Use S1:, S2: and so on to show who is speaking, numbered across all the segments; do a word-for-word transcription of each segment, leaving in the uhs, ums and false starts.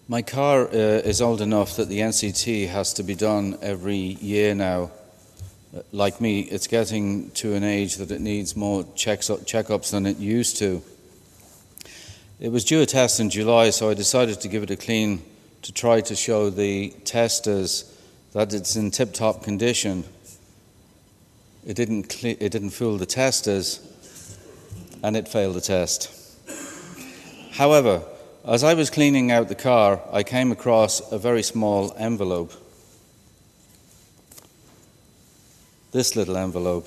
S1: My car uh, is old enough that the N C T has to be done every year now. Uh, like me, it's getting to an age that it needs more checks up, checkups than it used to. It was due a test in July, so I decided to give it a clean to try to show the testers that it's in tip-top condition. It didn't, cle- it didn't fool the testers, and it failed the test. However, as I was cleaning out the car, I came across a very small envelope. This little envelope.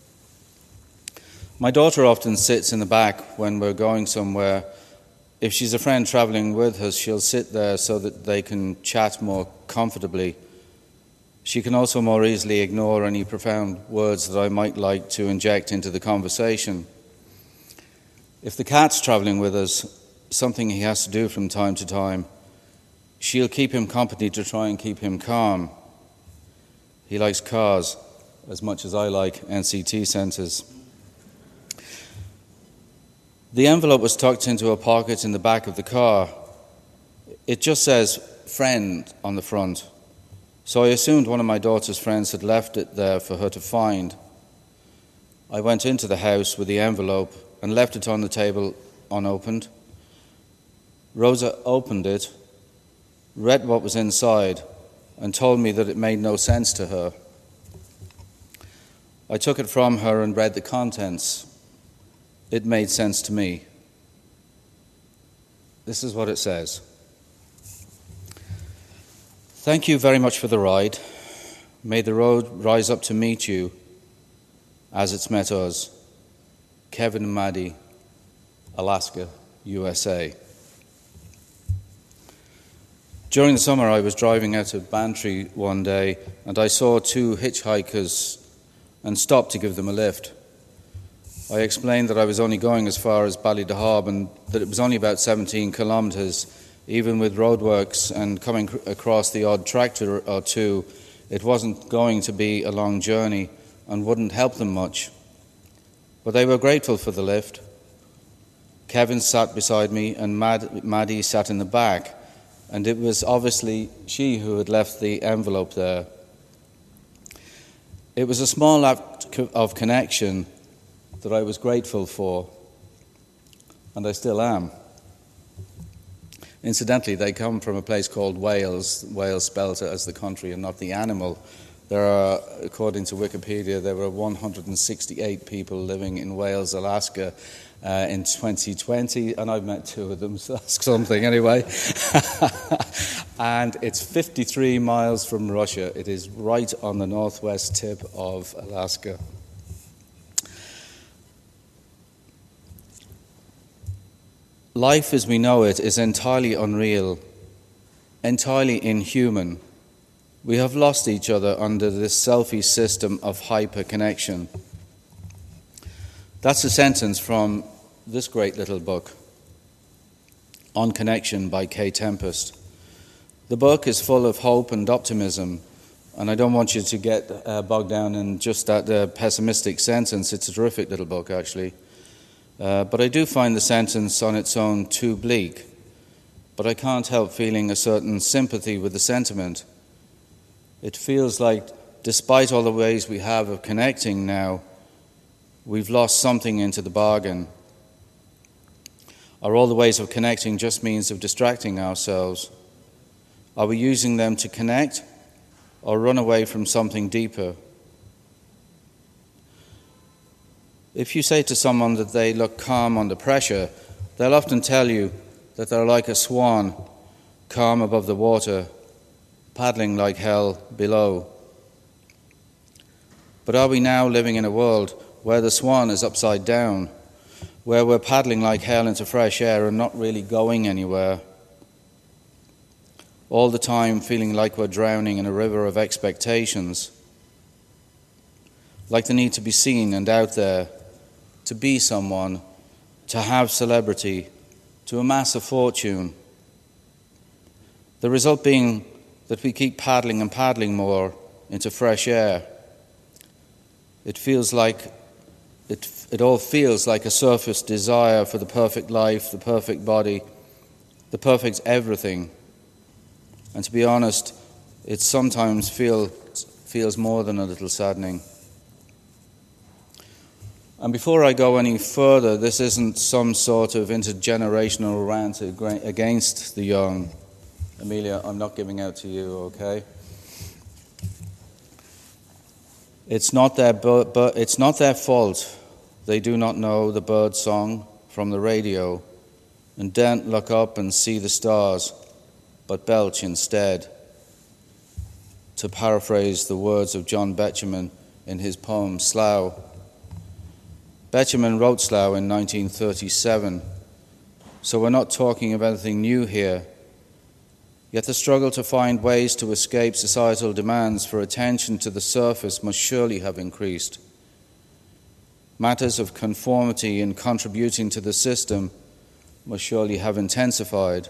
S1: My daughter often sits in the back when we're going somewhere. If she's a friend travelling with us, she'll sit there so that they can chat more comfortably. She can also more easily ignore any profound words that I might like to inject into the conversation. If the cat's travelling with us, something he has to do from time to time, she'll keep him company to try and keep him calm. He likes cars as much as I like N C T centres. The envelope was tucked into a pocket in the back of the car. It just says "friend" on the front, so I assumed one of my daughter's friends had left it there for her to find. I went into the house with the envelope and left it on the table unopened. Rosa opened it, read what was inside, and told me that it made no sense to her. I took it from her and read the contents. It made sense to me. This is what it says. Thank you very much for the ride. May the road rise up to meet you as it's met us. Kevin and Maddie, Alaska, U S A. During the summer, I was driving out of Bantry one day and I saw two hitchhikers and stopped to give them a lift. I explained that I was only going as far as Ballydehob and that it was only about seventeen kilometres. Even with roadworks and coming across the odd tractor or two, it wasn't going to be a long journey and wouldn't help them much. But they were grateful for the lift. Kevin sat beside me and Mad- Maddie sat in the back, and it was obviously she who had left the envelope there. It was a small act of connection that I was grateful for, and I still am. Incidentally, they come from a place called Wales. Wales spells it as the country and not the animal. There are, according to Wikipedia, there were one hundred sixty-eight people living in Wales, Alaska, uh, in twenty twenty, and I've met two of them, so that's something anyway. And it's fifty-three miles from Russia. It is right on the northwest tip of Alaska. Life as we know it is entirely unreal, entirely inhuman. We have lost each other under this selfish system of hyper-connection. That's a sentence from this great little book, On Connection by Kay Tempest. The book is full of hope and optimism, and I don't want you to get uh, bogged down in just that uh, pessimistic sentence. It's a terrific little book, actually. Uh, but I do find the sentence on its own too bleak. But I can't help feeling a certain sympathy with the sentiment. It feels like, despite all the ways we have of connecting now, we've lost something into the bargain. Are all the ways of connecting just means of distracting ourselves? Are we using them to connect or run away from something deeper? If you say to someone that they look calm under pressure, they'll often tell you that they're like a swan, calm above the water, paddling like hell below. But are we now living in a world where the swan is upside down, where we're paddling like hell into fresh air and not really going anywhere? All the time feeling like we're drowning in a river of expectations, like the need to be seen and out there, to be someone, to have celebrity, to amass a fortune. The result being that we keep paddling and paddling more into fresh air. It feels like, it, it all feels like a surface desire for the perfect life, the perfect body, the perfect everything. And to be honest, it sometimes feel, feels more than a little saddening. And before I go any further, this isn't some sort of intergenerational rant against the young. Amelia, I'm not giving out to you, okay? It's not their, but it's not their fault. They do not know the bird song from the radio and daren't look up and see the stars, but belch instead. To paraphrase the words of John Betjeman in his poem Slough. Betjeman wrote Slough in nineteen thirty-seven, so we're not talking of anything new here. Yet the struggle to find ways to escape societal demands for attention to the surface must surely have increased. Matters of conformity in contributing to the system must surely have intensified.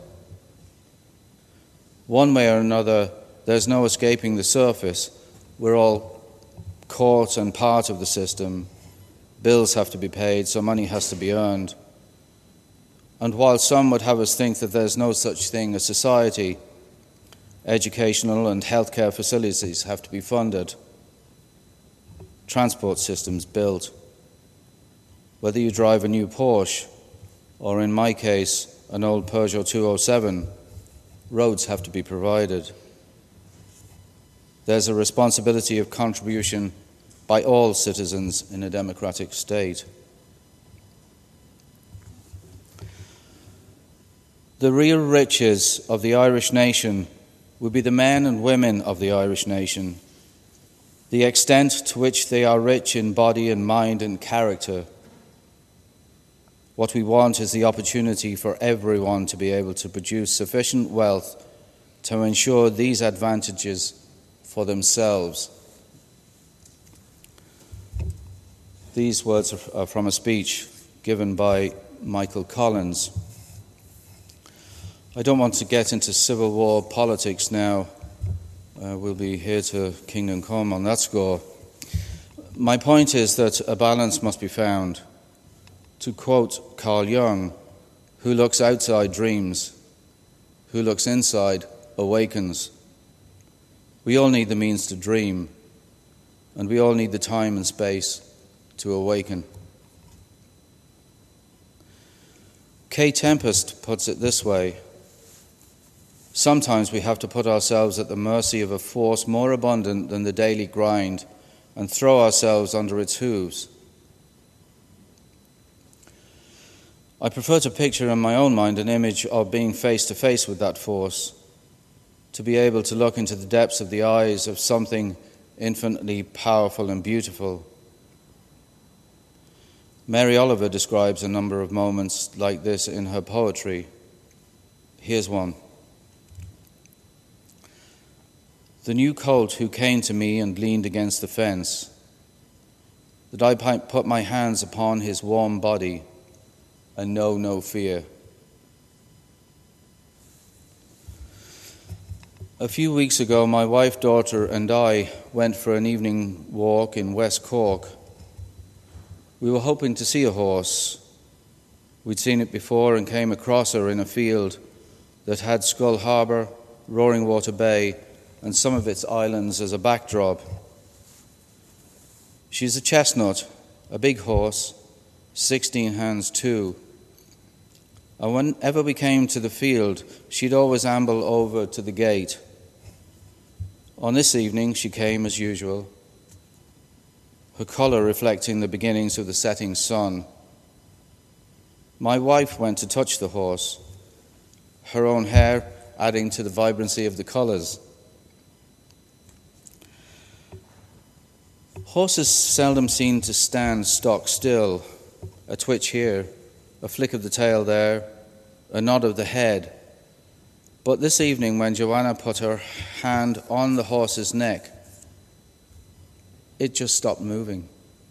S1: One way or another, there's no escaping the surface. We're all caught and part of the system. Bills have to be paid, so money has to be earned. And while some would have us think that there's no such thing as society, educational and healthcare facilities have to be funded, transport systems built. Whether you drive a new Porsche, or in my case, an old Peugeot two oh seven, roads have to be provided. There's a responsibility of contribution by all citizens in a democratic state. The real riches of the Irish nation will be the men and women of the Irish nation, the extent to which they are rich in body and mind and character. What we want is the opportunity for everyone to be able to produce sufficient wealth to ensure these advantages for themselves. These words are from a speech given by Michael Collins. I don't want to get into Civil War politics now. Uh, we'll be here to Kingdom Come on that score. My point is that a balance must be found. To quote Carl Jung, who looks outside dreams, who looks inside awakens. We all need the means to dream, and we all need the time and space to awaken. Kay Tempest puts it this way: sometimes we have to put ourselves at the mercy of a force more abundant than the daily grind and throw ourselves under its hooves. I prefer to picture in my own mind an image of being face to face with that force, to be able to look into the depths of the eyes of something infinitely powerful and beautiful. Mary Oliver describes a number of moments like this in her poetry. Here's one. The new colt who came to me and leaned against the fence, that I might put my hands upon his warm body and know no fear. A few weeks ago, my wife, daughter, and I went for an evening walk in West Cork. We were hoping to see a horse. We'd seen it before and came across her in a field that had Skull Harbour, Roaring Water Bay, and some of its islands as a backdrop. She's a chestnut, a big horse, sixteen hands too. And whenever we came to the field, she'd always amble over to the gate. On this evening, she came as usual, her colour reflecting the beginnings of the setting sun. My wife went to touch the horse, her own hair adding to the vibrancy of the colours. Horses seldom seem to stand stock still, a twitch here, a flick of the tail there, a nod of the head. But this evening, when Joanna put her hand on the horse's neck, it just stopped moving.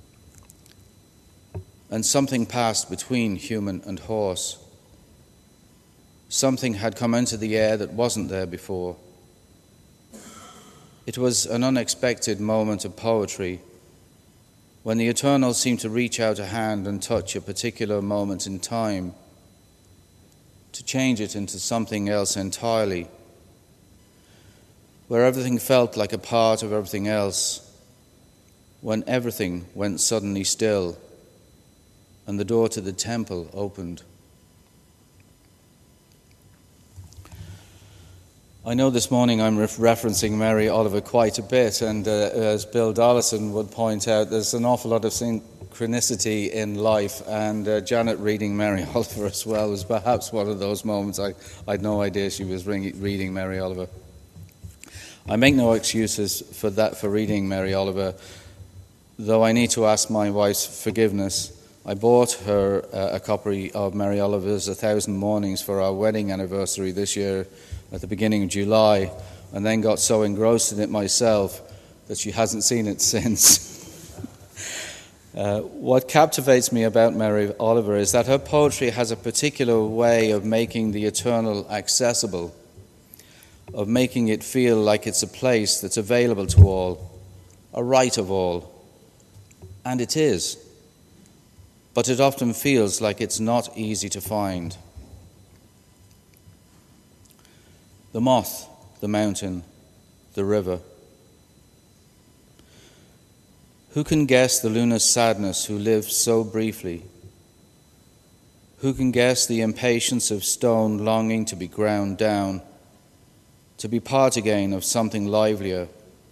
S1: And something passed between human and horse. Something had come into the air that wasn't there before. It was an unexpected moment of poetry, when the eternal seemed to reach out a hand and touch a particular moment in time, to change it into something else entirely. where everything felt like a part of everything else, when everything went suddenly still and the door to the temple opened. I know this morning I'm referencing Mary Oliver quite a bit, and uh, as Bill Dollison would point out, there's an awful lot of synchronicity in life, and uh, Janet reading Mary Oliver as well was perhaps one of those moments. I I had no idea she was reading Mary Oliver. I make no excuses for that, for reading Mary Oliver, though I need to ask my wife's forgiveness. I bought her uh, a copy of Mary Oliver's A Thousand Mornings for our wedding anniversary this year at the beginning of July, and then got so engrossed in it myself that she hasn't seen it since. uh, what captivates me about Mary Oliver is that her poetry has a particular way of making the eternal accessible, of making it feel like it's a place that's available to all, a right of all. And it is. But it often feels like it's not easy to find. The moth, the mountain, the river. Who can guess the lunar sadness who lives so briefly? Who can guess the impatience of stone longing to be ground down, to be part again of something livelier?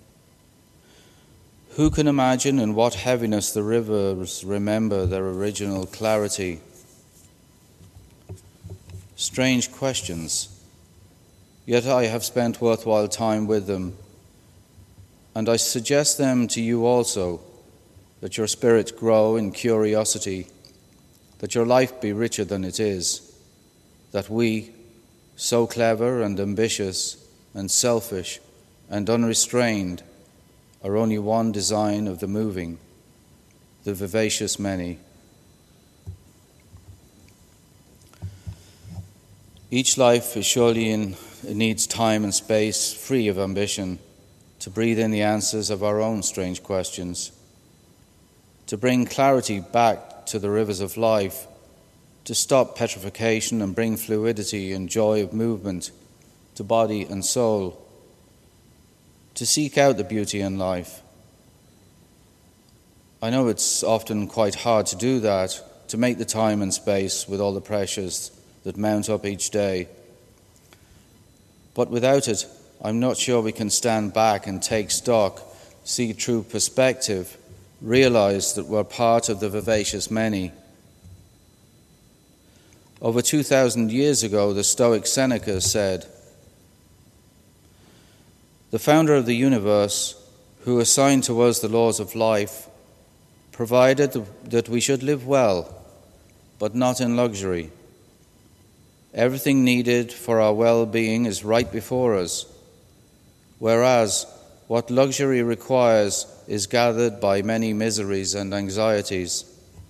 S1: Who can imagine in what heaviness the rivers remember their original clarity? Strange questions, yet I have spent worthwhile time with them, and I suggest them to you also, that your spirit grow in curiosity, that your life be richer than it is, that we, so clever and ambitious and selfish and unrestrained, are only one design of the moving, the vivacious many. Each life is surely in, it needs time and space free of ambition to breathe in the answers of our own strange questions, to bring clarity back to the rivers of life, to stop petrification and bring fluidity and joy of movement to body and soul, to seek out the beauty in life. I know it's often quite hard to do that, to make the time and space with all the pressures that mount up each day. But without it, I'm not sure we can stand back and take stock, see true perspective, realize that we're part of the vivacious many. Over two thousand years ago, the Stoic Seneca said, "The founder of the universe, who assigned to us the laws of life, provided that we should live well, but not in luxury. Everything needed for our well-being is right before us, whereas what luxury requires is gathered by many miseries and anxieties.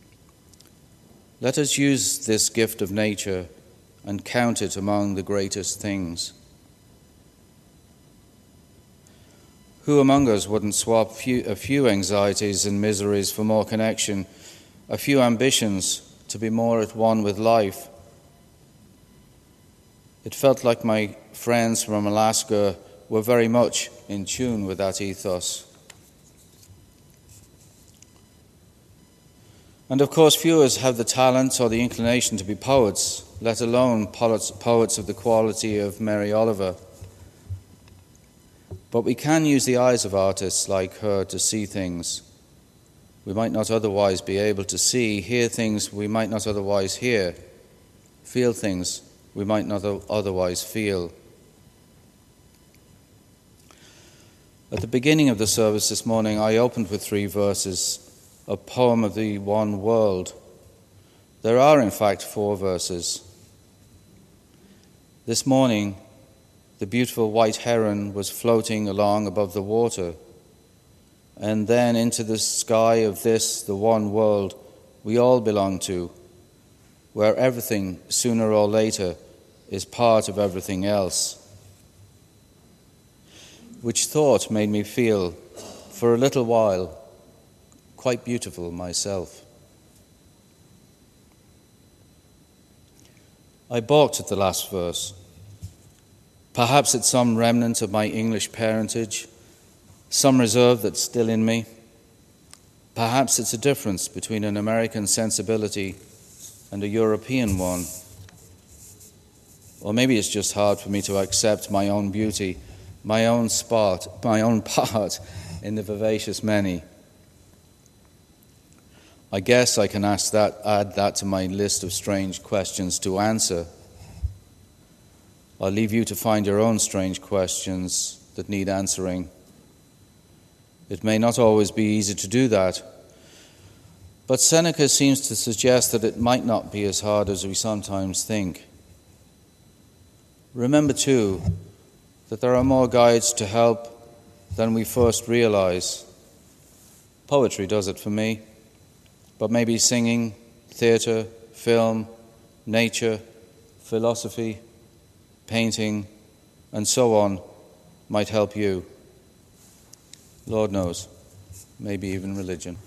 S1: Let us use this gift of nature and count it among the greatest things." Who among us wouldn't swap few, a few anxieties and miseries for more connection, a few ambitions to be more at one with life? It felt like my friends from Alaska were very much in tune with that ethos. And of course, few of us have the talent or the inclination to be poets, let alone poets, poets of the quality of Mary Oliver. But we can use the eyes of artists like her to see things we might not otherwise be able to see, hear things we might not otherwise hear, feel things we might not otherwise feel. At the beginning of the service this morning, I opened with three verses, a poem of the one world. There are, in fact, four verses. This morning, the beautiful white heron was floating along above the water, and then into the sky of this, the one world we all belong to, where everything, sooner or later, is part of everything else. Which thought made me feel, for a little while, quite beautiful myself. I balked at the last verse. Perhaps it's some remnant of my English parentage, some reserve that's still in me. Perhaps it's a difference between an American sensibility and a European one. Or maybe it's just hard for me to accept my own beauty, my own spot, my own part in the vivacious many. I guess I can ask that, add that to my list of strange questions to answer. I'll leave you to find your own strange questions that need answering. It may not always be easy to do that, but Seneca seems to suggest that it might not be as hard as we sometimes think. Remember, too, that there are more guides to help than we first realize. Poetry does it for me, but maybe singing, theatre, film, nature, philosophy, painting, and so on might help you. Lord knows, maybe even religion.